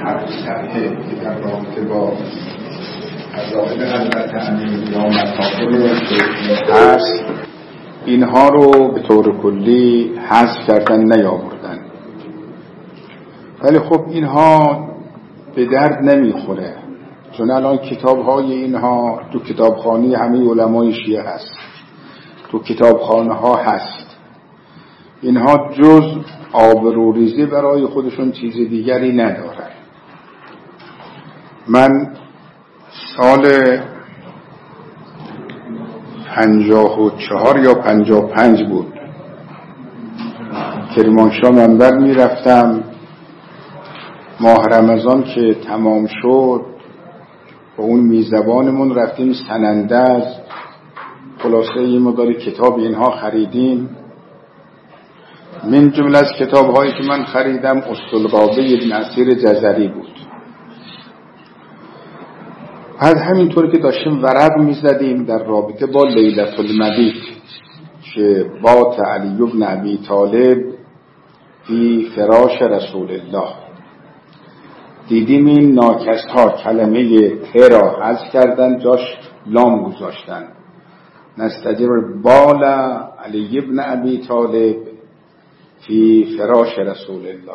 7 صفحه که در رابطه با فضائل حضرت امیر یا مطالب هست، اینها رو به طور کلی حذف کردن، نیاوردن. ولی خب اینها به درد نمیخوره، چون الان کتاب‌های اینها تو کتابخانه همه علمای شیعه هست، تو کتابخانه ها هست. اینها جز آبروریزی برای خودشون چیز دیگری ندارن. من سال 54 یا 55 بود کرمانشاه منبر می رفتم. ماه رمضان که تمام شد با اون میزبانمون رفتیم سنندج، خلاصه یه مقدار کتاب اینها خریدیم. من جمله از کتاب‌هایی که من خریدم اسطولقابه ابن اسیر جزری بود. بعد همینطور که داشتیم ورق می‌زدیم در رابطه با لیلة المبیت که بات علی بن ابی طالب فی فراش رسول الله، دیدیم این ناکس‌ها کلمه ت را حذف کردن، جاش لام گذاشتن. نستجر بال علی بن ابی طالب فی فراش رسول الله.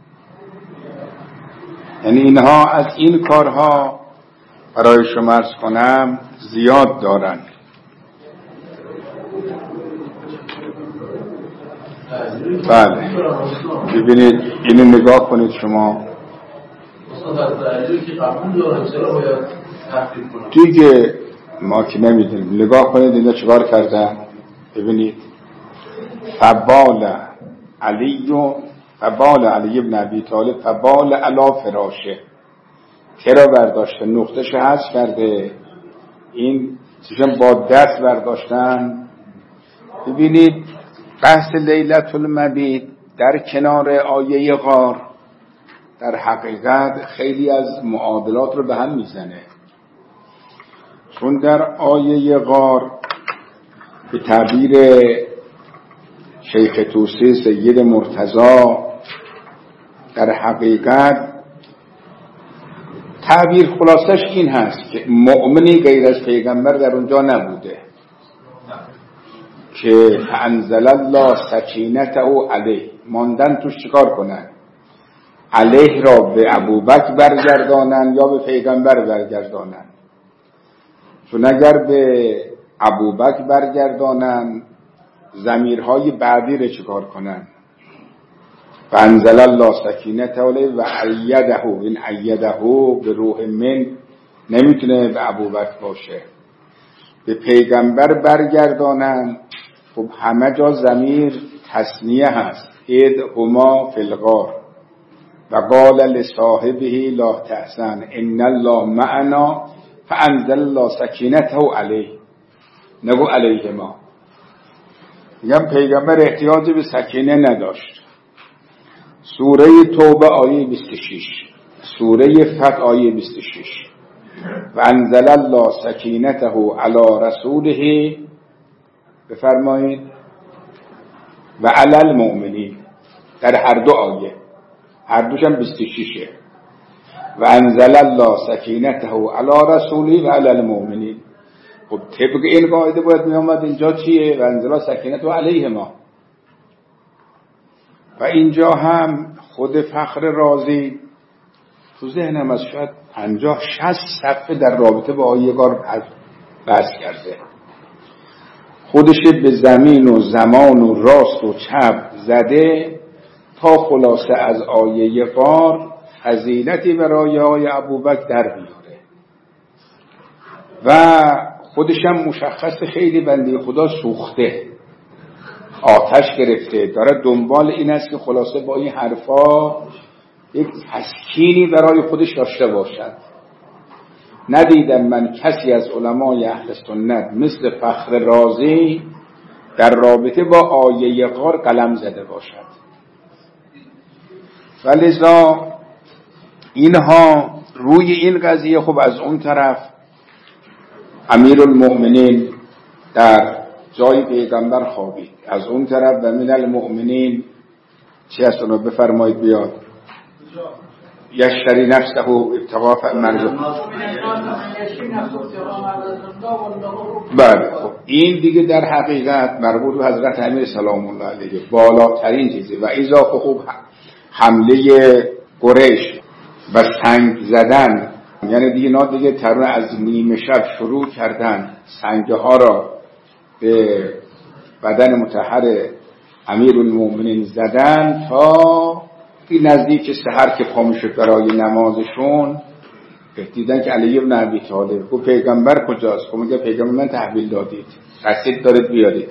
یعنی اینها از این کارها برای شما عرض کنم زیاد دارن. بله ببینید اینو نگاه کنید شما دیگه، ما که نمیدونیم. نگاه کنید اینا چیکار کردن. ببینید فبال علی ابن ابی طالب فبال علی فراشه، ترا برداشته، نقطه‌ش حذف کرده، این چیزم با دست برداشتن. ببینید بحث لیلة المبیت در کنار آیه غار در حقیقت خیلی از معادلات رو به هم میزنه، چون در آیه غار به تعبیر شیخ توسی سید مرتضی در حقیقت تعبیر خلاصش این هست که مؤمنی غیر از پیغمبر در اونجا نبوده که فانزل الله سکینته علیه، ماندن توش چیکار کنن؟ علیه را به ابوبکر برگردانن یا به پیغمبر برگردانن؟ چون اگر به ابوبکر برگردانن ضمیرهای بعدی رو چیکار کنن؟ فانزل الله سکینته علیه و ایده، این ایده به روح من نمیتونه به ابوبکر باشه. به پیغمبر برگردانن، خب همه جا ضمیر تثنیه هست. اذ هما فی الغار و قال لصاحبه لا تحزن ان الله معنا فانزل الله سکینته علیه، نگو علیهما. میگم پیغمبر احتیاجی به سکینه نداشت. سوره توبه آیه 26، سوره فتح آیه 26 و انزل الله سکینته علی رسوله، بفرمایید و علی المؤمنین، در هر دو آیه، هر دوشم 26 و انزل الله سکینته علی رسوله و علی المؤمنین. خب طبق این قاعده باید می آمد اینجا چیه؟ و انزل الله سکینته علیهما. و اینجا هم خود فخر رازی تو ذهنم از شاید 50-60 صفحه در رابطه با آیه غار بحث کرده. خودش به زمین و زمان و راست و چپ زده تا خلاصه از آیه غار فضیلتی برای آیه ابوبکر در بیاره. و خودش هم مشخص خیلی بنده خدا سوخته، آتش گرفته، داره دنبال این است که خلاصه با این حرفا یک تسکینی برای خودش داشته باشد. ندیدم من کسی از علمای اهل سنت مثل فخر رازی در رابطه با آیه غار قلم زده باشد. ولذا اینها روی این قضیه، خب از اون طرف امیرالمؤمنین در جای پیغمبر خوابید، از اون طرف و من المؤمنین چی هست؟ اونو بفرمایید بیاد یشتری نفسه ابتغاء مرضات. بله خب این دیگه در حقیقت مربوط به حضرت امیر سلام الله علیه، بالاترین چیزه. و اضافه خوب حمله قریش و سنگ زدن، یعنی دیگه اینا دیگه تقریبا از نیمه شب شروع کردن سنگه ها را به بدن مطهر امیرالمومنین زدن تا این نزدیک سحر که پا میشد برای نمازشون دیدن که علی بن ابی طالب گفت پیغمبر کجاست؟ گفت میگه پیغمبر من تحویل دادید، رسید دارید بیارید.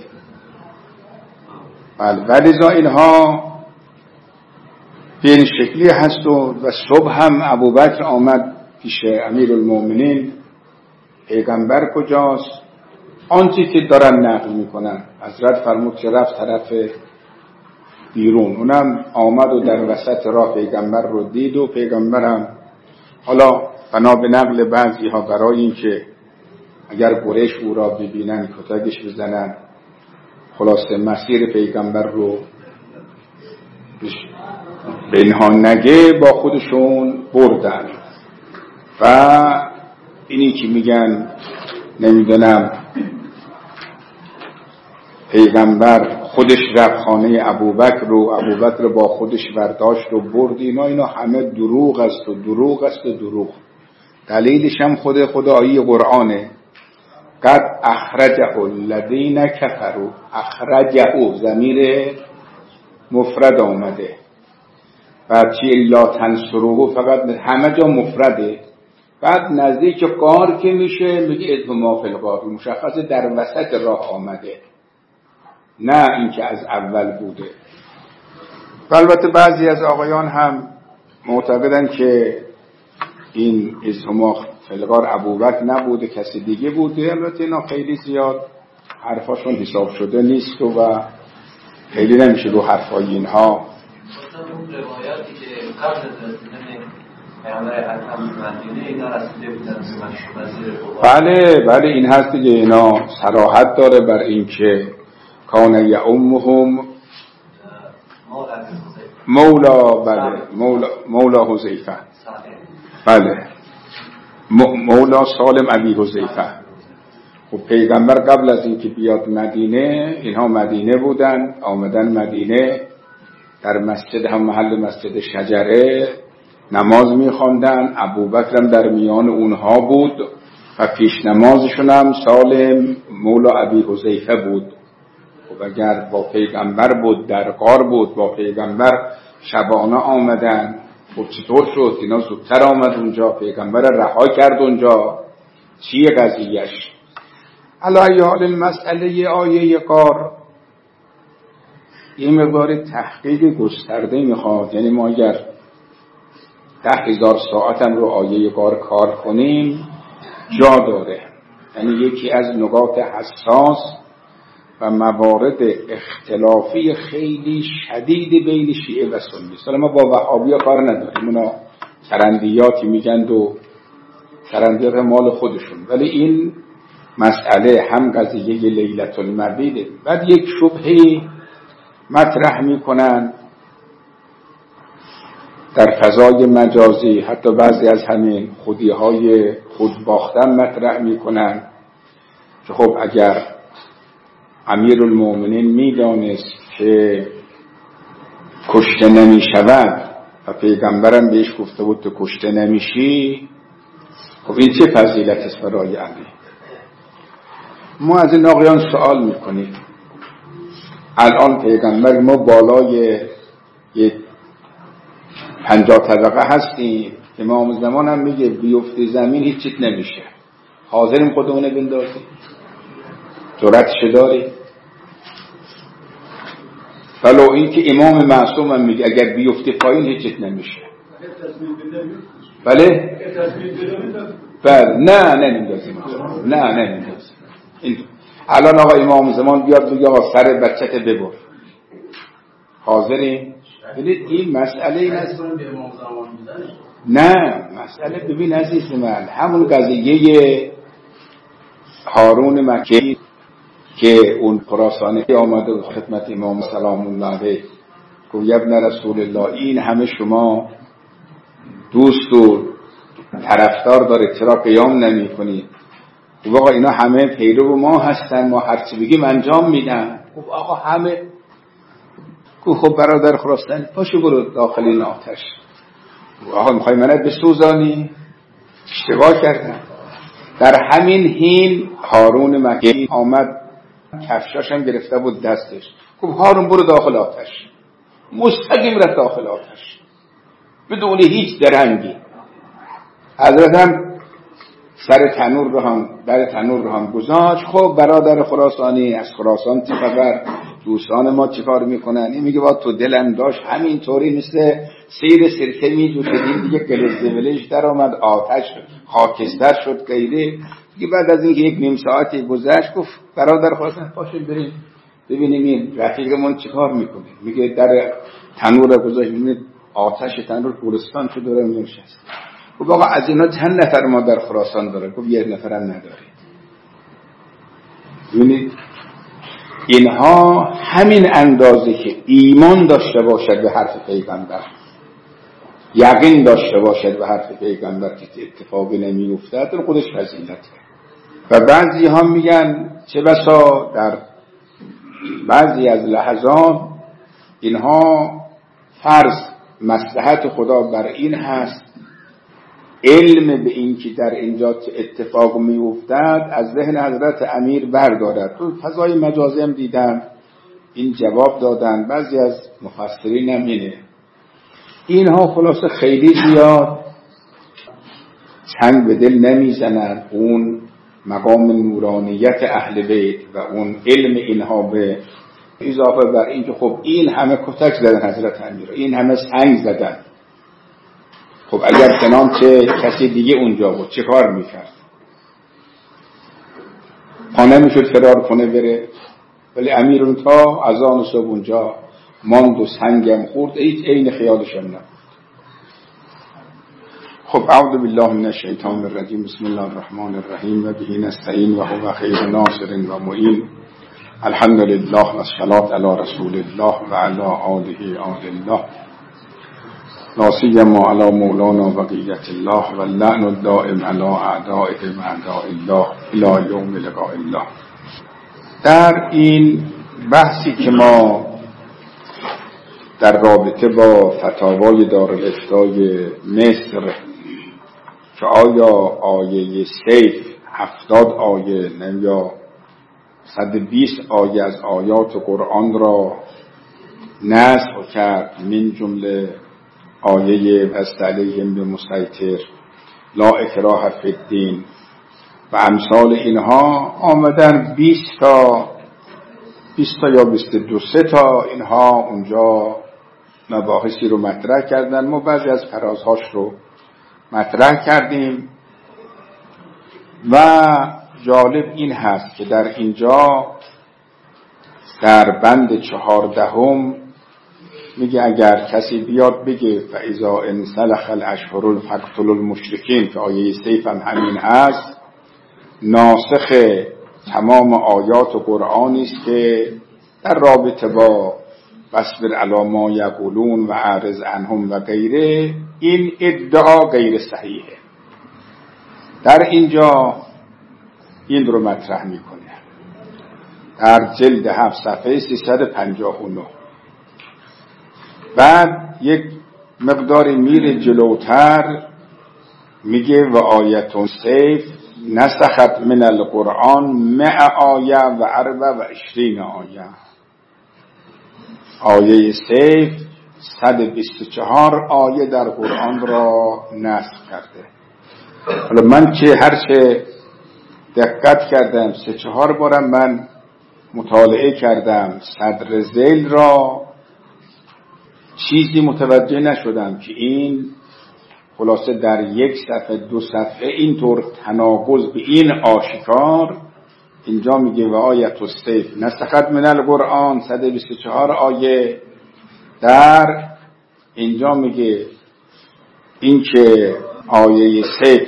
ولذا اینها به این شکلی هست. و صبح هم ابوبکر آمد پیش امیرالمومنین، پیغمبر کجاست؟ آنچه که دارن نقل میکنن حضرت فرمود که رفت طرف بیرون، اونم آمد و در وسط راه پیغمبر رو دید و پیغمبرم حالا بنا به نقل بعضی ها برای این که اگر قریش او را ببینن کتکش بزنن، خلاصه مسیر پیغمبر رو به اینها نگه با خودشون بردن. و اینی که میگن نمیدونم پیغمبر خودش رفت خانه ابوبکر رو، ابوبکر با خودش برداشت و برد، اینا همه دروغ است و دروغ است و دروغ. دلیلش هم خود آیه قرآنه، قد اخرجه الذین کفروا، اخرجه ضمیر مفرد آمده، بعد چی الا تنصروه فقط همه جا مفرده، بعد نزدیک غار که میشه میگه اذ ما فی الغار، مشخصه در وسط راه آمده، نه اینکه از اول بوده. البته بعضی از آقایان هم معتقدن که این اذ ما فی الغار ابوبکر نبوده، کسی دیگه بوده. البته اینا خیلی زیاد حرفاشون حساب شده نیست و خیلی نمیشه رو حرفای اینها. روایاتی که قبل از رسیدن پیامبر اکرم به مدینه اینا رسیده بودن به مشهور. بله این هست دیگه، اینا صراحت داره بر این که کان یعمهم مولا حذیفه، بله مولا سالم ابی حذیفه. و پیغمبر قبل از اینکه بیاد مدینه، اینها مدینه بودن، آمدن مدینه، در مسجد هم محل مسجد شجره نماز می‌خواندن، ابوبکر هم در میان اونها بود و پیش نمازشون هم سالم مولا ابی حذیفه بود. و اگر با پیغمبر بود، در غار بود، با پیغمبر شبانه آمدن، خب چطور شد اینا زودتر آمد اونجا، پیغمبر رها کرد اونجا، چیه قضیهش؟ علی حال مسئله آیه غار یه مقدار تحقیق گسترده میخواد. یعنی ما اگر 10,000 ساعتم رو آیه غار کار کنیم جا داره. یعنی یکی از نقاط حساس و موارد اختلافی خیلی شدید بین شیعه و سنی. مثلا ما با وهابی کار نداریم، اونا ترندیاتی میگن و ترندیات مال خودشون، ولی این مسئله هم قضیه لیلة المولد. بعد یک شبهه مطرح میکنن در فضای مجازی، حتی بعضی از همین خودیهای خودباختن مطرح میکنن که خب اگر امیرالمومنین میدانست که کشته نمیشود و پیغمبرم بهش گفته بود تو کشته نمیشی، خب این چه فضیلت است برای علی؟ ما از این آقایان سوال میکنیم. الان پیغمبر ما بالای یک 50 طبقه هستیم، امام زمان هم میگه بیفته زمین هیچ چیز نمیشه، حاضریم خودمونه بندازیم؟ جرأتش داری؟ ولو این که امام معصوم هم میگه اگر بیفته پایین هیچ چیز نمیشه. بله؟ نه نمیندازیم. الان آقا امام زمان بیاد بگه آقا سر بچت ببر، حاضریم؟ ببینید این مسئله این است. نه مسئله ببین عزیز من، همون قضیه هارون مکی که اون خراسانی آمده و خدمت امام سلام الله علیه گفت ابن رسول الله این همه شما دوست و طرفدار داره چرا قیام نمی کنی؟ خب آقا اینا همه پیرو ما هستن، ما هرچی بگیم انجام میدن. خب آقا همه خب برادر خراسانی پاشو برو داخل این آتش. آقا میخوای منت بسوزانی؟ اشتباه کردن. در همین حین هارون مکی آمد، کفشاش هم گرفته بود دستش. خب هارون برو داخل آتش. مستقیم رفت داخل آتش بدون هیچ درنگی. حضرت هم سر تنور رو هم در تنور رو هم گذاشت. خب برادر خراسانی از خراسان چه خبر؟ دوستان ما چه کار میکنن؟ این میگه با تو دلم داشت همینطوری مثل سیر سرکه میجوشید دیگه گلز ولش در آمد، آتش خاکستر شد غیره. دیگه بعد از اینکه یک نیم ساعتی گذشت گفت برادر خراسان پاشید بریم ببینیم این رفیقمون چه کار میکنه. میگه در تنور رو گذاشت، میبینید آتش تنور گلستان شد داره نشست. خب آقا از اینا چند نفر ما در خراسان داره؟ خب یک نفرم نداره. ببینید اینها همین اندازه که ایمان داشته باشد به حرف پیغمبر، یقین داشته باشد به حرف پیغمبر که اتفاقی نمی‌افتد، در خودش فضیلته. و بعضی ها میگن چه بسا در بعضی از لحظات اینها فرض مصلحت خدا بر این هست علم به این که در اینجا اتفاق می‌افتد از ذهن حضرت امیر بردارد. تو فضای مجازی هم دیدن این جواب دادن، بعضی از مفسرین هم اینها خلاصه خیلی زیاد چنگ به دل نمیزنن اون مقام نورانیت اهل بیت و اون علم اینها، به اضافه بر این که خب این همه کتک زدن حضرت امیر، این همه سنگ زدن. خب اگر چنانچه کسی دیگه اونجا بود چه کار میکرد؟ خانه میشد فرار کنه بره، ولی امیر اون تا از آن صبح اونجا ماند و سنگم خورد، هیچ عین خیالشم نبود. خب اعوذ بالله من الشیطان الرجیم، بسم الله الرحمن الرحیم و به نستعین و هو خیر ناصر و معین. الحمد لله و الصلاة علی رسول الله و علی آله الله، لا سیما علی مولانا بقیت الله و اللعن الدائم علی اعدائه و اعداء الله الی یوم لقاء الله. در این بحثی که ما در رابطه با فتاوای دارالافتای مصر که آیا آیه سیف 70 آیه یا 120 آیه از آیات قرآن را نسخ کرد، من جمله آیه بست علیهم بمسیطر، لا اکراه فی الدین و امثال اینها آمدن 20 تا یا 22 تا اینها اونجا مباحثی رو مطرح کردن. ما بعضی از فرازهاش رو مطرح کردیم و جالب این هست که در اینجا در بند 14 میگه اگر کسی بیاد بگه فاذا انسلخ الاشهر فاقتلوا المشرکین، که آیه سیف هم همین هست، ناسخ تمام آیات قرآنی است که در رابطه با واصبر علی ما یقولون و اعرض عنهم و غیره، این ادعا غیر صحیحه. در اینجا این رو مطرح میکنه در جلد 7 صفحه 359. بعد یک مقداری میره جلوتر میگه و آیتون سیف نسخت من القرآن 100 آیه و 24 آیه. آیه سیف 124 آیه در قرآن را نسخ کرده. حالا من هرچه دقت کردم 3-4 بارم من مطالعه کردم صدر ذیل را، چیزی متوجه نشدم که این خلاصه در 1 صفحه 2 صفحه اینطور تناقض به این آشکار. اینجا میگه و آیت السیف نسخت من القرآن 124 آیه، در اینجا میگه این که آیه سیف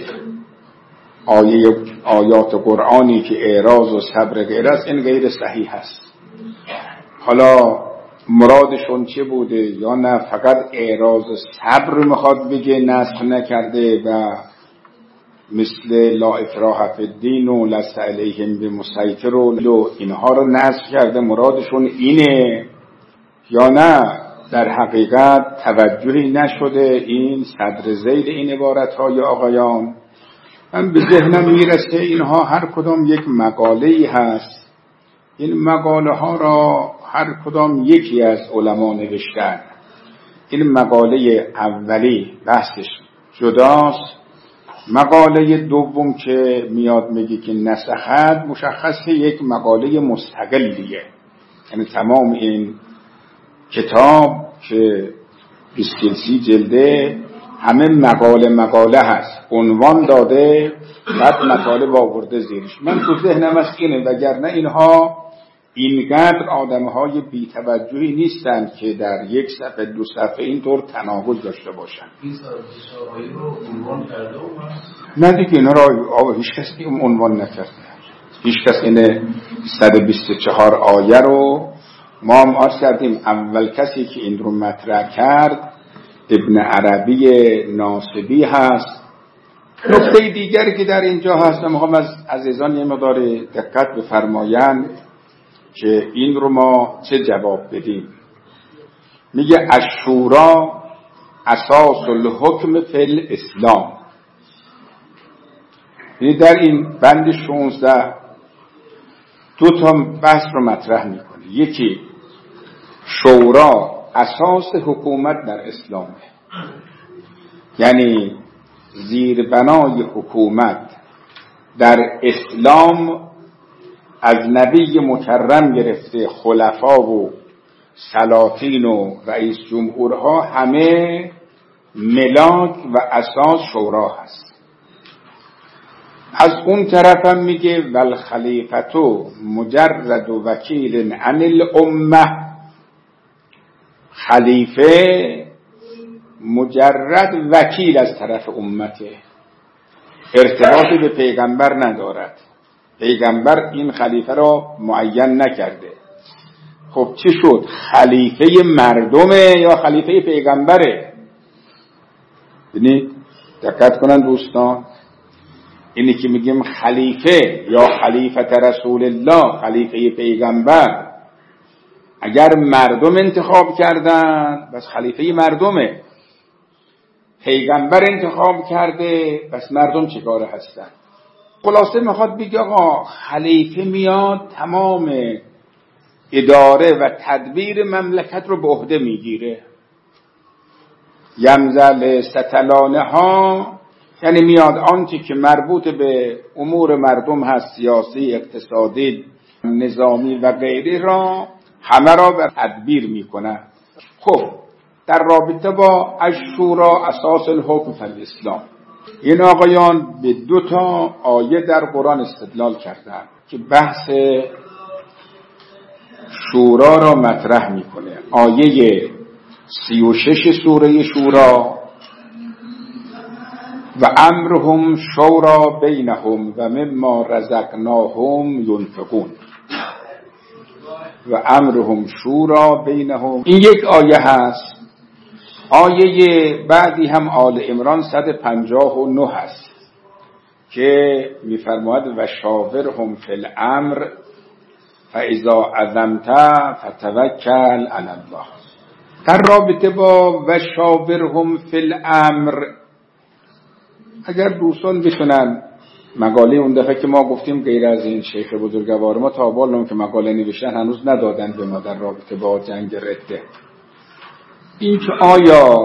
آیات قرآنی که اعراض و صبر غیر است، این غیر صحیح است. حالا مرادشون چه بوده، یا نه فقط اعراض صبر میخواد بگه نسخ نکرده و مثل لا اکراه فی الدین و لست علیهم بمسیطر و اینها رو نسخ کرده، مرادشون اینه، یا نه در حقیقت توجهی نشده این صدر ذیل این عبارتهای آقایان. من به ذهنم میرسه اینها هر کدام یک مقاله‌ای هست، این مقاله ها را هر کدام یکی از علما نوشتن. این مقاله اولی بحثش جداست، مقاله دوم که میاد میگه که نسخت مشخصه یک مقاله مستقلیه، یعنی تمام این کتاب که 20 جلده همه مقاله هست، عنوان داده بعد مطالب آورده زیرش. من تو ذهنم از اینه، وگرنه اینها اینقدر آدمهای بی‌توجهی نیستند که در یک صفحه دو صفحه اینطور تناقض داشته باشن. این آیه رو عنوان کرده نه دیگه اینا را هیچ کسی عنوان نکرده، هیچ کس این 124 آیه رو ما هم عرض کردیم. اول کسی که این رو مطرح کرد ابن عربی ناصبی هست. نکته دیگری که در اینجا هست، میخوام از عزیزان یه مقدار دقت بفرمایند که این رو ما چه جواب بدیم. میگه الشورا اساس الحکم فی الاسلام. یعنی در این بند 16 دو تا بحث رو مطرح میکنه. یکی شورا اساس حکومت در اسلامه، یعنی زیربنای حکومت در اسلام از نبی مکرم گرفته خلفا و سلاطین و رئیس جمهورها همه ملاک و اساس شورا هست. از اون طرف هم میگه والخلیفتو مجرد و وکیل عن الامه. خلیفه مجرد وکیل از طرف امته، ارتباطی به پیغمبر ندارد. پیغمبر این خلیفه را معین نکرده. خب چی شد؟ خلیفه مردمه یا خلیفه پیغمبره؟ ببینید دقت کنن دوستان، اینی که میگیم خلیفه یا خلیفه رسول الله، خلیفه پیغمبر، اگر مردم انتخاب کردن بس خلیفه مردمه، پیغمبر انتخاب کرده بس مردم چه کاره هستن. خلاصه میخواد بگه آقا خلیفه میاد تمام اداره و تدبیر مملکت رو به عهده میگیره. یمزل ستلانه ها یعنی میاد آنچه که مربوط به امور مردم هست، سیاسی، اقتصادی، نظامی و غیره را همه را به تدبیر میکنه. خب در رابطه با الشورا اساس الحکم فی الاسلام، این آقایان به 2 تا آیه در قرآن استدلال کردن که بحث شورا را مطرح میکنه. آیه 36 سوره شورا و امرهم شورا بینهم و مما رزقناهم ینفقون و امرهم شورا بینهم. این یک آیه هست. آیه بعدی هم آل عمران 159 هست که میفرماید و شاورهم فی الامر فاذا عزمت فتوکل علی الله. در رابطه با و شاورهم فی الامر، اگر دوستان بتونن مقاله اون دفعه که ما گفتیم غیر از این شیخ بزرگوار ما تا بالام که مقاله نوشتن هنوز ندادن به ما در رابطه با جنگ رده، این که آیا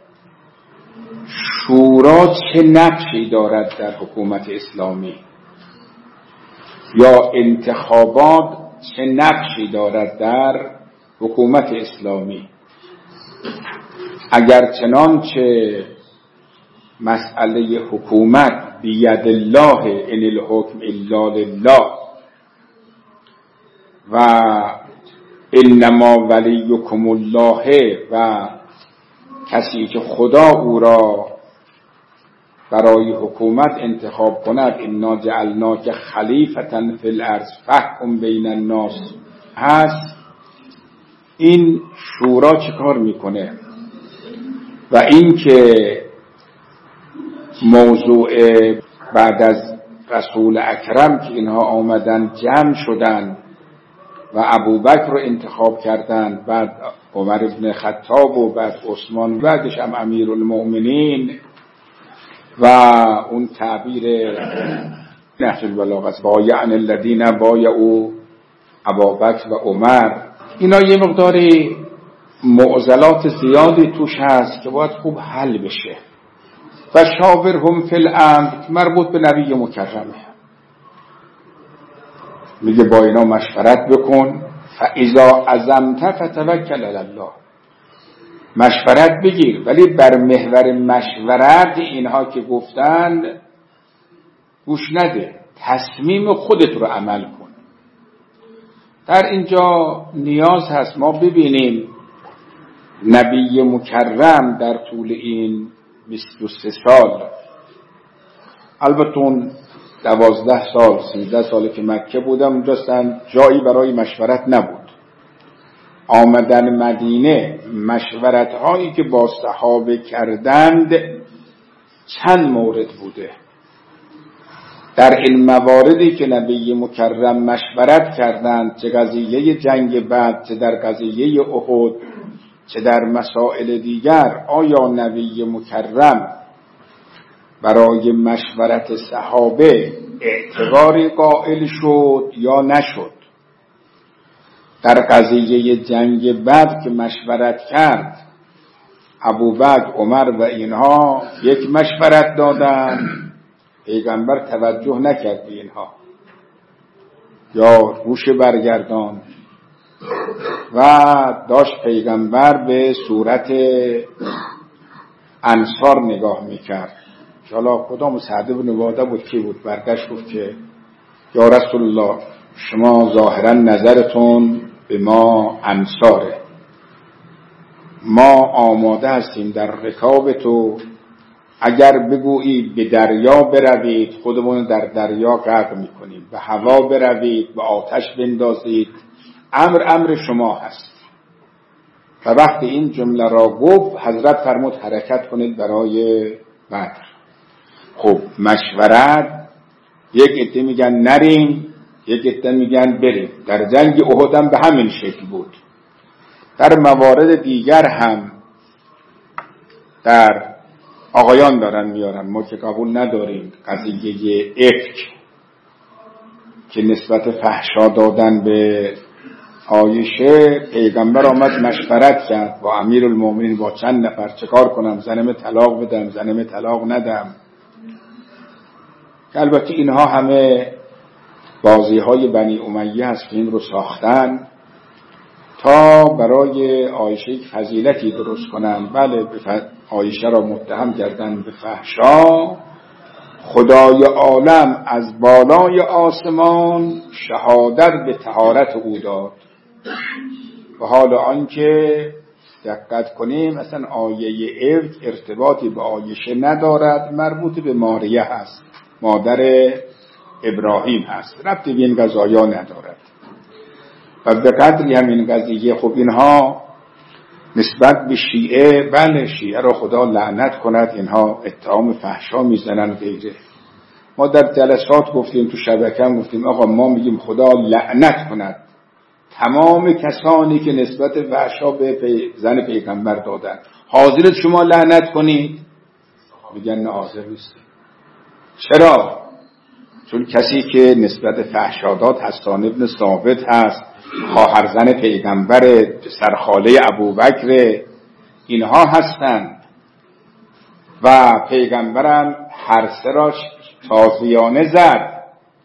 شورا چه نقشی دارد در حکومت اسلامی یا انتخابات چه نقشی دارد در حکومت اسلامی. اگر چنانچه مسئله حکومت بید الله ان الحکم الا لله و انما ولیکم الله و کسی که خدا او را برای حکومت انتخاب کند انا جعلناک خلیفة فی الارض فاحکم بین الناس هست، این شورا چه کار میکنه و این که موضوع بعد از رسول اکرم که اینها آمدن جمع شدن و ابوبکر رو انتخاب کردن، بعد عمر ابن خطاب و بعد عثمان، بعدش هم امیرالمؤمنین و اون تعبیر نهج البلاغه بایعن الذین بایعوا ابابکر و عمر، اینا یه مقداری معضلات زیادی توش هست که باید خوب حل بشه. و شاورهم فی الامر مربوط به نبی مکرمه، میگه با اینا مشورت بکن. فاذا عزمت فتوکل علی الله، مشورت بگیر ولی بر محور مشورت اینها که گفتن گوش نده، تصمیم خودت رو عمل کن. در اینجا نیاز هست ما ببینیم نبی مکرم در طول این 23 سال، البته اون 12 سال 13 سالی که مکه بودم اونجاستن جایی برای مشورت نبود. آمدن مدینه مشورت هایی که با صحابه کردند چند مورد بوده. در این مواردی که نبی مکرم مشورت کردند، چه قضیه جنگ بدر، چه در قضیه احد، چه در مسائل دیگر، آیا نبی مکرم برای مشورت صحابه اعتباری قائل شد یا نشد؟ در قضیه جنگ بدر که مشورت کرد، ابوبکر، عمر و اینها یک مشورت دادن، پیغمبر توجه نکرد به اینها یا روش برگردان و داشت پیغمبر به صورت انصار نگاه میکرد. حالا کدام سعد بن عباده بود کی بود، برگشت گفت که یا رسول الله شما ظاهرا نظرتون به ما انصاره، ما آماده هستیم در رکاب تو، اگر بگویی به دریا بروید خودمون در دریا غرق میکنیم، به هوا بروید به آتش بندازید، امر شما هست. و وقتی این جمله را گفت حضرت فرمود حرکت کنید برای بدر. خب مشورت، یک عده میگن نریم، یک عده میگن بریم. در جنگ احد هم به همین شکل بود. در موارد دیگر هم در آقایان دارن میارن، ما که قبول نداریم، قضیه افک که نسبت فحشا دادن به عایشه، پیغمبر آمد مشورت کرد با امیرالمؤمنین، با چند نفر چه کار کنم، زنم طلاق بدم، زنم طلاق ندم. که البته اینها همه بازی های بنی امیه هست که این رو ساختن تا برای عایشه فضیلتی درست کنن. بله عایشه را متهم کردن به فحشا، خدای عالم از بالای آسمان شهادت به طهارت او داد. و حال آنکه دقت کنیم اصلا آیه افک ارتباطی به عایشه ندارد، مربوط به ماریه هست، مادر ابراهیم هست، ربطی به این قضایا ندارد. و به قدری همین قضیه، خب اینها نسبت به شیعه، بله شیعه را خدا لعنت کند، اینها اتهام فحشا میزنن غیره. ما در جلسات گفتیم، تو شبکه هم گفتیم آقا ما میگیم خدا لعنت کند تمام کسانی که نسبت فحشا به زن پیغمبر دادن. حاضرت شما لعنت کنید؟ میگن نه حاضر نیستیم. چرا؟ چون کسی که نسبت فحشا داد حسان ابن ثابت هست، خواهر زن پیغمبر، سرخاله ابوبکر، اینها هستند. و پیغمبرم هر سه را تازیانه زد.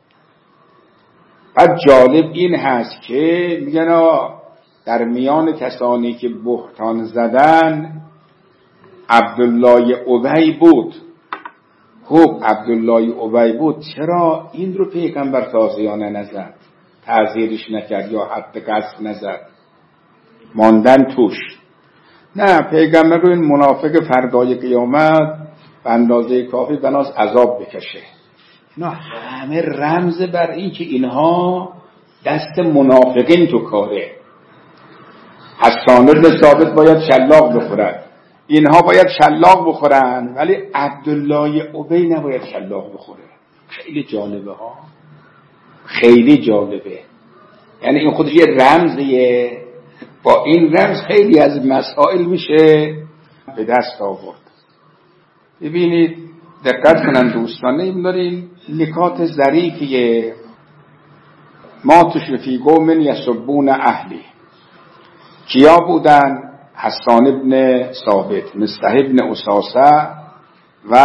و جالب این هست که میگن در میان کسانی که بهتان زدن عبدالله ابی بود. خب عبدالله ابی بود، چرا این رو پیغمبر تازیانه نزد، تعزیرش نکرد یا حد قصد نزد، ماندن توش؟ نه، پیغمبر رو این منافق فردای قیامت به اندازه کافی بناس عذاب بکشه. اینا همه رمز بر این که اینها دست منافقین تو کاره. حسان بن ثابت باید شلاق بخورد، اینها باید شلاق بخورن، ولی عبدالله ابی نباید شلاق بخوره. خیلی جالبه ها، خیلی جالبه. یعنی این خودش یه رمزیه، با این رمز خیلی از مسائل میشه به دست آورد. ببینید دقت کنن دوستان، این داریم نکات ظریفیه. ما تشفی قوم یسبون اهلی، کیا بودن؟ حسان ابن ثابت، مصطح ابن اساسه و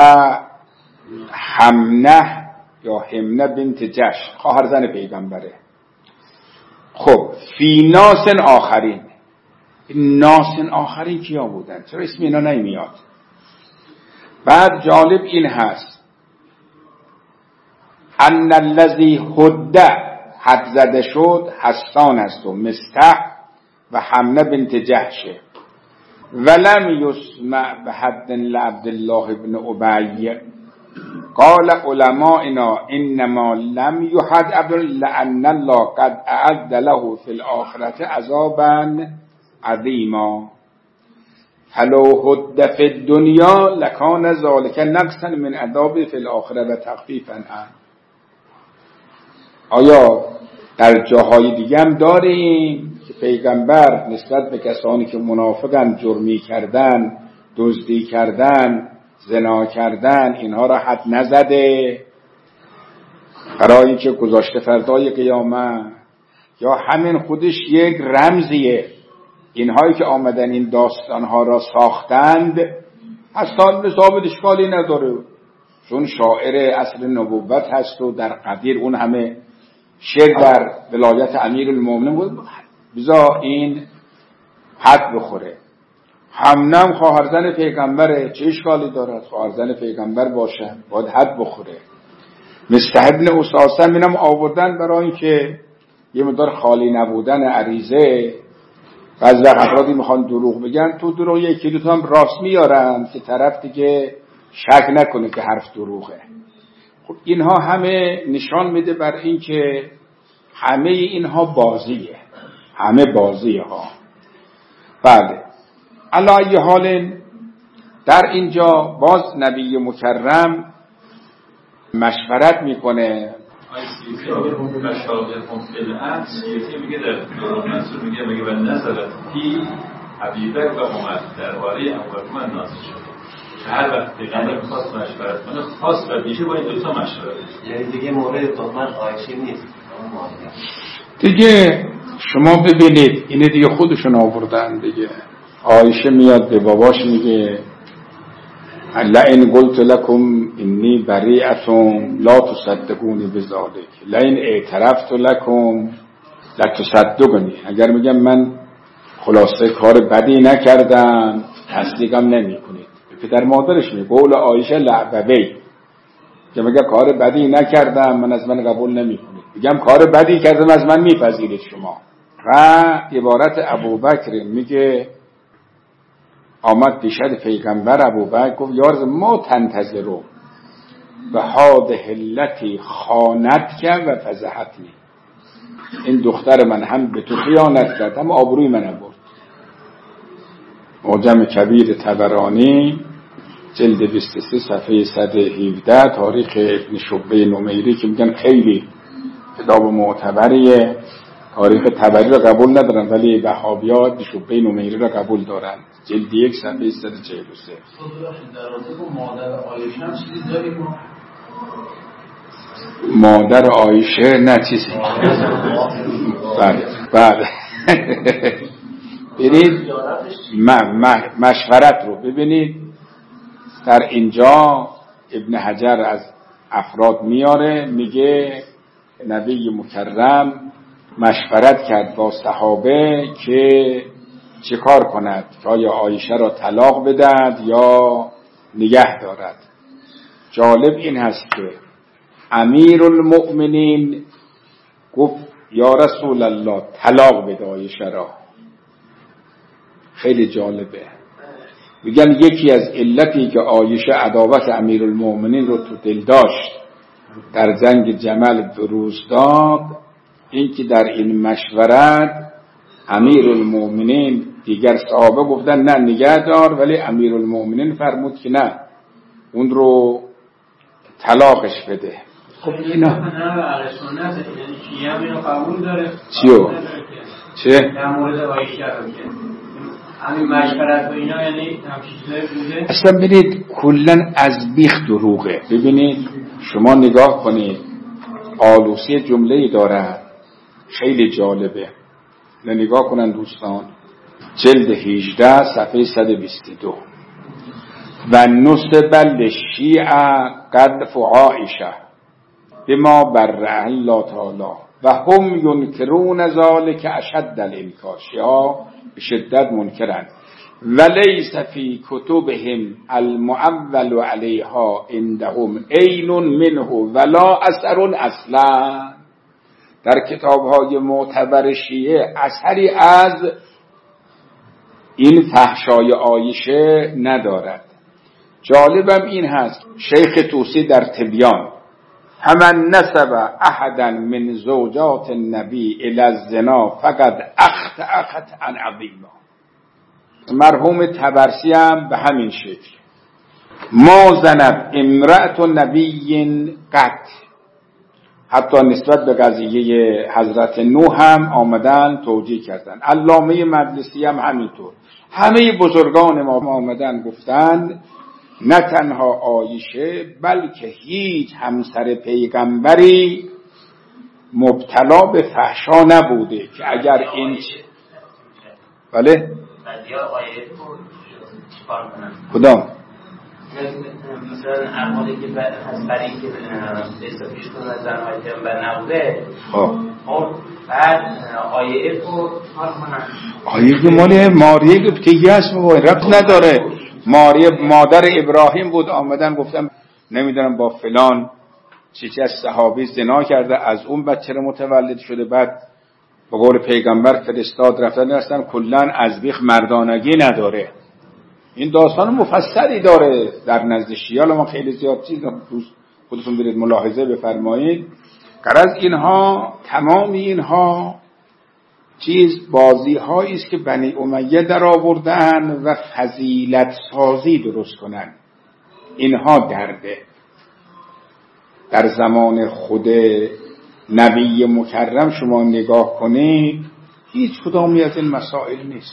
حمنه یا حمنه بنت جش، خواهر زن پیغمبره. خب فی ناسن آخرین، ناسن آخرین کیا بودن؟ چرا اسم اینا نمیاد؟ بعد جالب این هست ان الذی حد زده شد حسان است و مصطح و حمنه بنت جحشه. ولم یسمع به حد لعبدالله ابن ابی قال علماءنا انما لم یحد عبد لان الله قد اعد له فی الاخرة عذابا عظیما فلو حد فی الدنیا لکان ذلک نقصا من عذاب فی الاخرة و تخفیفا عنه. آیا در جاهای دیگه هم داریم که پیغمبر نسبت به کسانی که منافقن، جرمی کردن، دزدی کردن، زنا کردن، اینها را حد نزده برای اینکه گذاشته فردای قیامت؟ یا همین خودش یک رمزیه؟ اینهایی که آمدن این داستانها را ساختند حسان بن ثابت اشکالی نداره، چون شاعر اصل نبوت هست و در قدیر اون همه شعر در ولایت امیرالمومنین بود، بذار این حد بخوره. حمنه خواهرزن پیغمبره، چه اشکالی دارد؟ خواهرزن پیغمبر باشه باید حد بخوره. مصطح ابن اساسه اینم آوردن برای اینکه یه مقدار خالی نبودن عریضه. بعضی افرادی میخوان دروغ بگن، تو دروغ یکی دو تا هم راست میارن که طرف دیگه شک نکنه که حرف دروغه. خب اینها همه نشان میده بر این که همه اینها بازیه، همه بازیه ها. بله، علی ای حال در اینجا باز نبی مکرم مشورت میکنه. میگه در منصور میگه و نظرت فی حبیبه و عمر درباره ابوبکر من نازل شد. هر وقت پیغمبر می‌خواست مشورت کنه خاص و ویژه با این دو تا مشورت، یعنی دیگه مورد تهمت عایشه نیست دیگه. شما ببینید اینه دیگه خودشون آوردن دیگه. عایشه میاد به باباش میگه لئن قلت لكم انی بریئة لا تصدقونی بذلک لئن اعترفت لكم لتصدقونی. اگر میگم من خلاصه کار بدی نکردم تصدیقم نمیکنید. پدر مادرش میگه قول عایشه لعبوی که میگه کار بدی نکردم من از من قبول نمیکنید، میگم کار بدی کردم از من میپذیرید شما. و عبارت ابوبکر میگه آمد پیشد پیغمبر ابوبکر گفت یا ما تنتظرو و هاده التی خانت کرد و فضحتنی. این دختر من هم به تو خیانت کرد هم آبروی من برد. معجم کبیر طبرانی جلد 23 صفحه 117 تاریخ ابن شبه نمیری که میگن خیلی کتاب معتبریه. تاریخ طبری را قبول ندارن ولی وهابی‌ها ابن شبه نمیری را قبول دارن. جلد 1 صفحه 143. مادر عایشه هم چیزی داریم؟ مادر عایشه نه چیزی. بله ببینید مشورت رو ببینید در اینجا ابن حجر از افراد میاره، میگه نبی مکرم مشورت کرد با صحابه که چه کار کند، که آیا عایشه را طلاق بدهد یا نگه دارد. جالب این هست که امیرالمؤمنین گفت یا رسول الله طلاق بده عایشه را. خیلی جالبه. میگن یکی از علتی که عایشه عداوت امیرالمؤمنین رو تو دل داشت در جنگ جمل بروز داد این که در این مشورت امیرالمومنین دیگر صحابه گفتن نه نگه دار، ولی امیرالمومنین فرمود که نه، اون رو طلاقش بده. خب اینا قبول داره. چیو؟ چه؟ در مورد عایشه همین مشورت و اینا، یعنی همچین چیزایی بوده. اصلا ببینید کلن از بیخ دروغه. ببینید شما نگاه کنید، آلوسی جمله‌ای داره خیلی جالبه، نگاه کنن دوستان، جلد 18 صفحه 122. و نسب للشیعه قذف عائشه بما برأ الله تعالی و هم ینکرون ذلک اشد الانکار. شیعه به شدت منکرند. ولیس فی کتبهم المعول علیها عندهم عین منه ولا اثر اصلا. در کتاب‌های معتبر شیعه اثری از این فحشای عایشه ندارد. جالبم این هست شیخ طوسی در تبیان همن نسب احدا من زوجات النبی الی الزنا فقد اخطأ خطأ عظیما. مرحوم طبرسی هم به همین شکل ما زنت امرأة نبی قط، حتی نسبت به قضیه حضرت نوح هم آمدن توجیه کردن. علامه مجلسی هم همینطور. همه بزرگان ما آمدن گفتند نه تنها عایشه بلکه هیچ همسر پیغمبری مبتلا به فحشا نبوده که اگر این بله کدام مثلا اعمالی که برای اینکه استفیش کنه زنهای پیغمبر نبوده، بعد آیه آیه مالی ماریه گفتگی هست بابا، ربط نداره. ماریه مادر ابراهیم بود، آمدن گفتم نمیدونم با فلان چیزی از صحابی زنا کرده، از اون بچه رو متولد شده، بعد به قول پیغمبر فرستاد رفتن. اصلا کلن از بیخ مردانگی نداره. این داستان مفصلی داره در نزد شیعه. ما خیلی زیاد چیز خودتون برید ملاحظه بفرمایید. غرض اینها تمام اینها چیز بازی هایی است که بنی امیه در آوردن و فضیلت سازی درست کنن. اینها درده. در زمان خود نبی مکرم شما نگاه کنید هیچ کدامی از این مسائل نیست.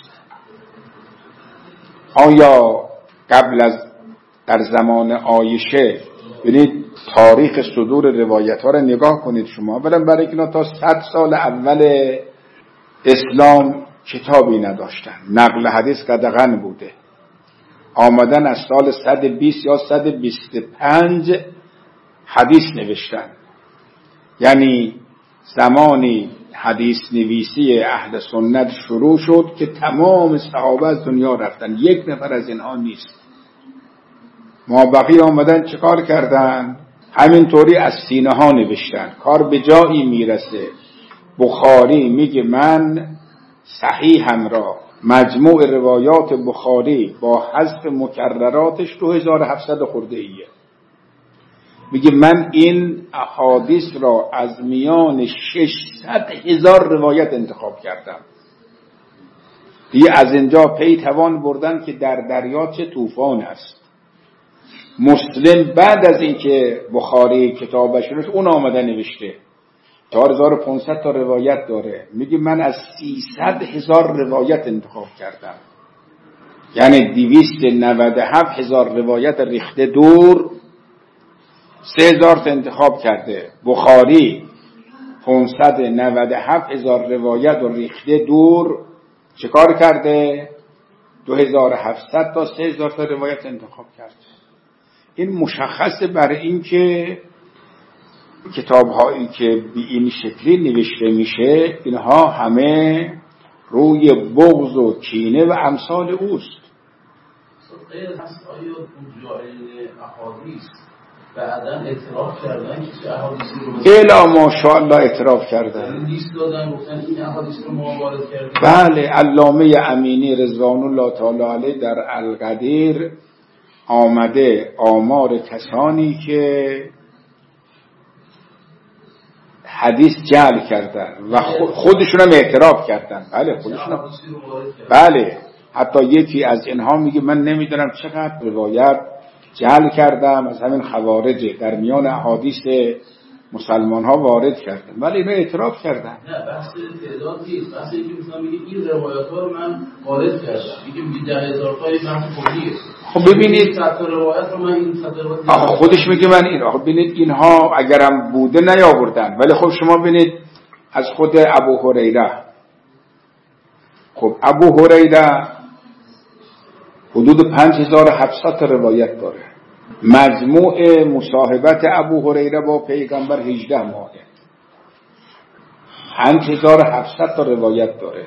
آیا قبل از در زمان عایشه، ببینید تاریخ صدور روایت ها رو نگاه کنید شما، برای اینا تا 100 سال اول اسلام کتابی نداشتن، نقل حدیث قدغن بوده. آمدن از سال 120 یا 125 حدیث نوشتن، یعنی زمانی حدیث نویسی اهل سنت شروع شد که تمام صحابه از دنیا رفتن، یک نفر از اینها نیست. ما بقیه آمدن چکار کردن؟ همینطوری از سینه ها نوشتن. کار به جایی میرسه بخاری میگه من صحیحم را مجموع روایات بخاری با حذف مکرراتش 2700 خورده ایه، میگه من این احادیث را از میان 600,000 روایت انتخاب کردم. دیگه از اینجا پی توان بردن که در دریا چه طوفان است. مسلم بعد از اینکه بخاری کتابش نوشت اون آمده نوشته 4500 تا روایت داره، میگه من از 300,000 روایت انتخاب کردم، یعنی 297,000 روایت ریخته دور، 3,000 تا انتخاب کرده. بخاری 597,000 روایت رو ریخته دور، چه کار کرده؟ 2700 تا 3,000 تا روایت انتخاب کرده. این مشخصه برای این که کتاب هایی که به این شکلی نوشته میشه اینها همه روی بغض و کینه و امثال اوست. غیر از آیا جاهل احادیث بعداً اعتراف کردن که احادیثی رو الا ماشاءالله اعتراف کردن، لیست دادن گفتن این احادیث رو ما وارد کردیم. بله، علامه امینی رضوان الله تعالی علیه در القدیر آمده آمار کسانی که حدیث جعل کردن و خودشون هم اعتراف کردن. بله خودشون هم. بله حتی یکی از اینها میگه من نمیدونم چقدر روایت جعل کردم از همین خوارج در میان احادیث مسلمان ها وارد کردن، ولی اینا اعتراف کردن. نه بحث تعداد نیست، بحث اینکه مثلا میگه این روایت ها رو من وارد کردم، میگه 10,000 تایی من خوندیه. خب ببینید 100 روایت رو من این 100 روایت خودش میگه من این. خب ببینید اینها اگرم بوده نیاوردن، ولی خب شما ببینید از خود ابو هریره. خب ابو هریره حدود 5700 روایت داره. مجموع مصاحبت ابو هریره با پیغمبر 18 ماهه. 5700 تا روایت داره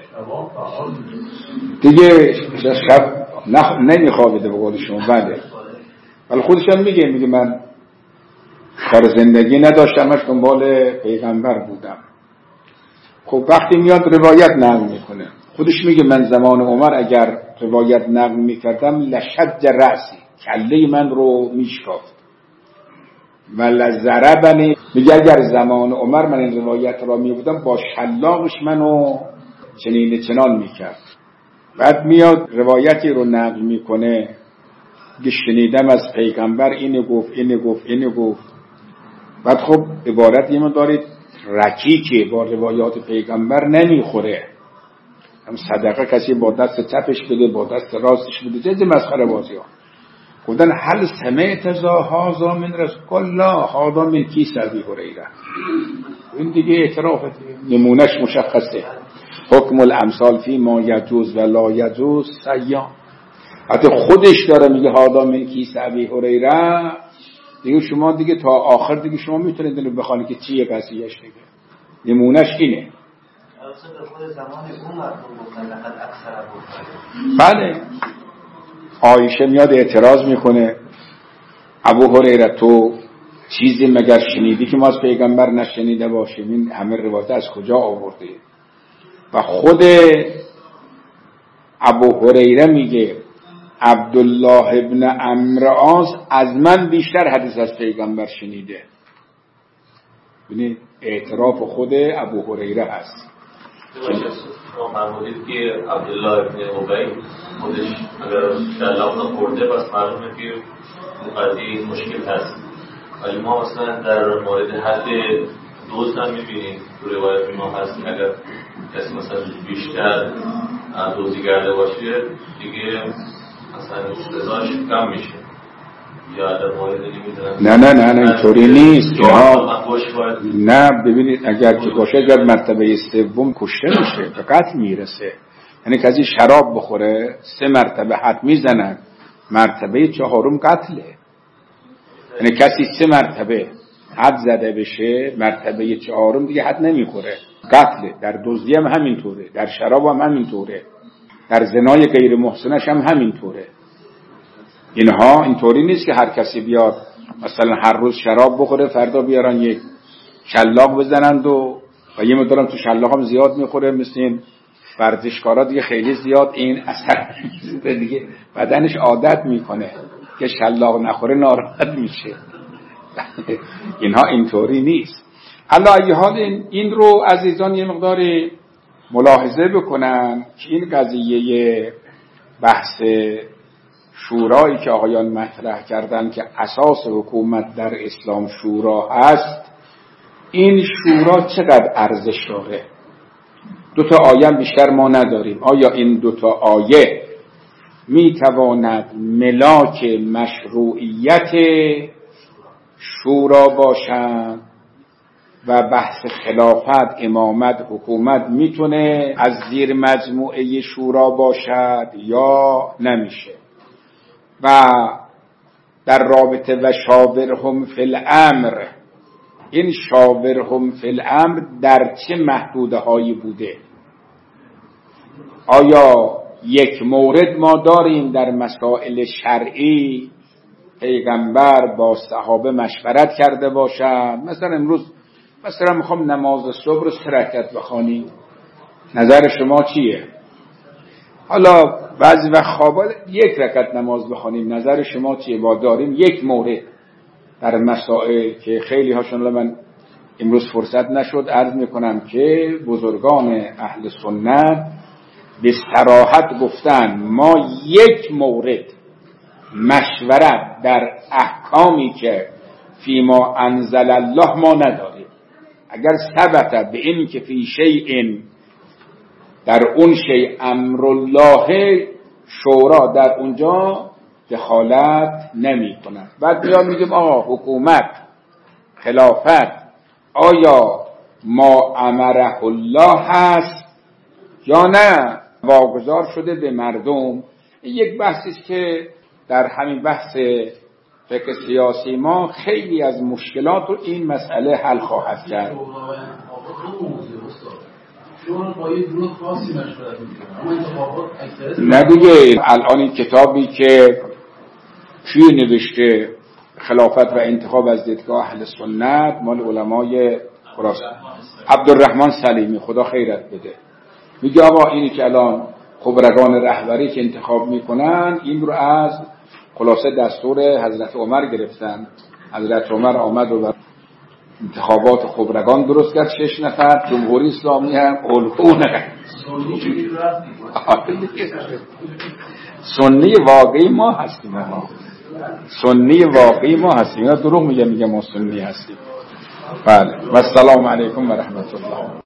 دیگه. شب نمیخوابیده به قول شما. بله ولی خودش هم میگه من کار زندگی نداشتمش، دنبال پیغمبر بودم. خب وقتی میاد روایت نقل میکنه، خودش میگه من زمان عمر اگر روایت نقل میکردم لشد رأسی، کله من رو میشکافت. و لضربنی، میگه اگر زمان عمر من این روایت را میبودم با شلاقش منو چنان میکرد. بعد میاد روایتی رو نقل میکنه، میگه شنیدم از پیغمبر اینو گفت. بعد خب عبارت یه دارید رکیکه، با روایات پیغمبر نمیخوره. هم صدقه کسی با دست چپش بده، با دست راستش بده، جز مسخره بازی ها. گفتن هل سمعت هذا من رسول الله هذا من کیس ابی هریره. این دیگه اعتراف نمونش مشخصه. حکم الامثال فی ما یجوز و لا یجوز سیان. حتی خودش داره میگه هذا من کیس ابی هریره. دیگه شما دیگه تا آخر دیگه شما میتونید اینو بخونید که چیه قضیهش دیگه. نمونش اینه. بله عایشه میاد اعتراض میکنه، ابو هریره تو چیزی مگر شنیدی که ما از پیغمبر نشنیده باشیم؟ این همه روایت از کجا آورده؟ و خود ابو هریره میگه عبدالله ابن عمرو عاص از من بیشتر حدیث از پیغمبر شنیده. ببینید اعتراف خود ابو هریره هست. فرمودید که عبدالله ابن ابی خودش اگر شلاق نخورده بس معلومه که قضیه مشکل هست. ولی ما مثلا در مورد حد دوست هم میبینیم تو روایت ما هست که اگر کسی مثلا بیشتر دوزی کرده باشه دیگه مثلا سزاش کم میشه. یا در مورد نه اینطوری نیست. نه ببینید اگر که باشه، اگر مرتبه سوم کشته میشه به قتل میرسه. یعنی کسی شراب بخوره 3 مرتبه حد میزنن، مرتبه 4م قتله. یعنی کسی 3 مرتبه حد زده بشه، مرتبه 4م دیگه حد نمیخوره، قتله. در دزدی هم همینطوره، در شراب هم همینطوره، در زنای غیر محسنش هم همینطوره. اینها اینطوری نیست که هر کسی بیاد مثلا هر روز شراب بخوره فردا بیارن یک شلاق بزنند و یه مقدارم تو شلاق هم زیاد میخوره، مثل این ورزشکارا دیگه خیلی زیاد این اثر دیگه بدنش عادت میکنه که شلاق نخوره ناراحت میشه. اینها اینطوری نیست. علی ای حال این رو عزیزان یه مقداری ملاحظه بکنن که این قضیه بحث شورایی که آقایان مطرح کردن که اساس حکومت در اسلام شورا هست، این شورا چقدر ارزش داره؟ 2 آیه بیشتر ما نداریم. آیا این 2 آیه میتواند ملاک مشروعیت شورا باشند و بحث خلافت، امامت، حکومت میتونه از زیر مجموعه شورا باشد یا نمیشه؟ و در رابطه و شاورهم فی الامر، این شاورهم فی الامر در چه محدوده هایی بوده؟ آیا یک مورد ما داریم در مسائل شرعی پیغمبر با صحابه مشورت کرده باشد؟ مثلا امروز مثلا میخوام نماز صبح رو 3 رکعت بخوانیم، نظر شما چیه؟ حالا بعضی وقت خوابال 1 رکعت نماز بخوانیم، نظر شما چیه؟ با داریم یک مورد در مسائل که خیلی هاشون من امروز فرصت نشد عرض میکنم که بزرگان اهل سنت به صراحت گفتن ما یک مورد مشورت در احکامی که فیما انزل الله ما نداریم. اگر ثبت به این که فی شیء در اون شیء امر الله، شورا در اونجا دخالت نمی کند. بعد بیا میگیم آقا حکومت خلافت آیا ما امره الله هست یا نه واگذار شده به مردم. این یک بحثی است که در همین بحث فقه سیاسی ما خیلی از مشکلات رو این مسئله حل خواهد کرد. نه دیگه الان این کتابی که کی نوشته خلافت و انتخاب از دیدگاه اهل سنت مال علمای خراسان عبدالرحمن سلیمی خدا خیرت بده، میگه آقا اینی که الان خبرگان رهبری که انتخاب میکنن این رو از خلاصه دستور حضرت عمر گرفتن. حضرت عمر آمد و انتخابات خبرگان درست کرد، 6 نفر، جمهوری اسلامی هم الگونه. سنی واقعی ما هستیم، سنی واقعی ما هستیم. اینا دروغ میگه ما سنی هستیم. بله و السلام علیکم و رحمت الله.